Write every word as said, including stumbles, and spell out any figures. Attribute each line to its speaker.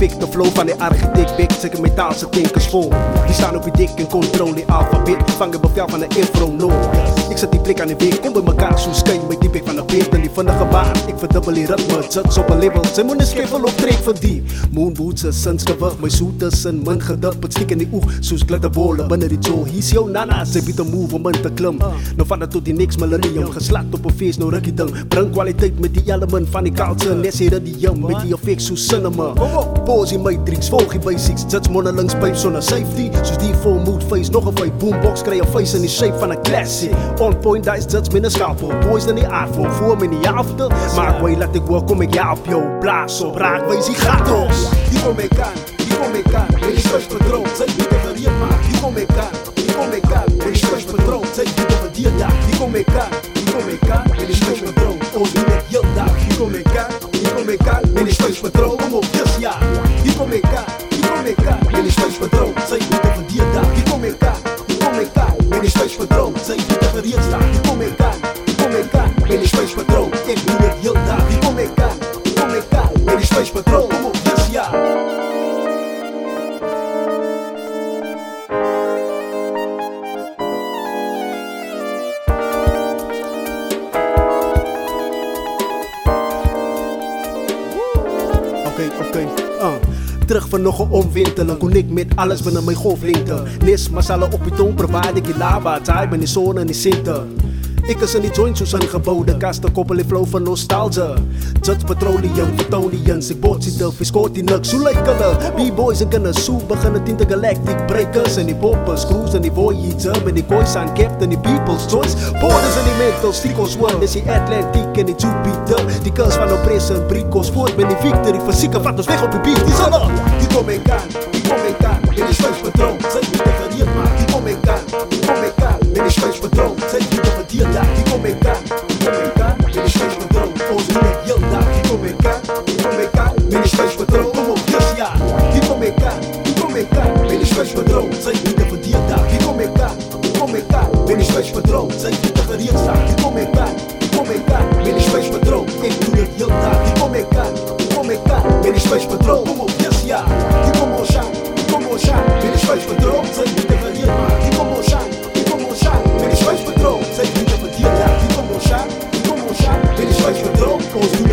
Speaker 1: fik de flow van de architect Big, zeker metaalse tinkers vol. Die staan op je dik en controle alfabet, vangen bevel van de infro no. Ik zet die blik aan de weg, kom bij elkaar, zo skyn met die blik van de beat en die van de gebaar. Ik verdubbel die ritme, zet op een label, ze moeten schevel op trek van die. Moonboots, ze sins gewig, my soete sin, min gedip, het stiek in die oog, soos glitterbolle binnen die zoo. Hier is jou nana, ze biedt een move om in te klim. Nou van het tot die niks millennium, geslacht op een feest, nou rukkie ding. Bring kwaliteit met die element van die culture, nes hier in die jam, met die effect soos cinema. Pose in matrix, volg die basics, judge monolings, pijp zonder safety. Soos die full mood face, nog een vibe, boombox, krijg je face in die shape van een classic. On point, die is judge met een scalpel, boys in die aardvol, voor me in die after. Maak way, laat ik wel, kom ik ja op jou, blaas op, raak, wees die gatos.
Speaker 2: Die kom ik aan, die kom ik aan, met die stuis patroon, zij niet te gereed maar. Die kom ik aan, die kom ik aan, met die stuis patroon, zij niet te verdiend daar. Die kom ik aan, die kom ik aan, met die stuis patroon, ons doen het heel dag. Die kom ik aan, die kom ik aan, met die stuis patroon, kom op, yes ja. Die kom ik aan, die kom ik aan, met die stuis patroon, zij niet te verdiend daar. Die kom ik aan, die kom ik aan, met die stuis patroon, zij niet te gereed staan. Die kom ik aan, die kom ik aan, met die stuis patroon, ik doe het heel dag. Die kom ik aan, die kom ik aan, met die stuis patroon, kom op, yes ja.
Speaker 1: Oké, oké, uh. Terug van nog een omwinteling, kon ik met alles binnen mijn golflengte. Nis, masala op je toon, provide ik je lava, taai ben die zon en die sinten. Ik is in die joint zoals een gebouwde kasten, koppel in flow van nostalgie. Judge petroleum, Vertonians, ik boot zit af, ik scoort die nuks, zo lijkt hulle. B-boys en kunnen soe, beginnen tien de galactic breakers. En die poppers, cruise en die voyager, met die boys aan captain, die people's choice. Borders en die mentals, Trico's one, is die Atlantic en die Jupiter. Die kans van oppressie en bricos, voort met die victory, fysieke vat ons weg op de beat, die zullen.
Speaker 2: Die kom ik aan, die kom ik aan, met die sluispatroon, zij niet te gereed maar. Die kom ik aan, die kom ik aan, met die sluispatroon, zij niet te verdiend daar. Die kom ik aan, die kom ik aan, met die sluispatroon, ons doen het heel dag. Die kom ik aan, die kom ik aan, met die sluispatroon, kom op, yes ja. Die kom ik aan, die kom ik aan, met die sluispatroon, zij niet te verdiend daar. Die kom ik aan, die kom ik aan, met die sluispatroon, zij niet te gereed staan. Die kom ik aan, die kom ik aan, met die sluispatroon, ik doe het heel dag. Die kom ik aan, die kom ik aan, met die sluispatroon, kom op, yes ja. Die kom ons aan, die kom ons aan, met die sluispatroon, zij niet te gereed maar. Die kom ons aan, die kom ons aan, met die sluispatroon, zij niet te verdiend daar. Die kom ons aan, die kom ons aan, met die sluispatroon, ons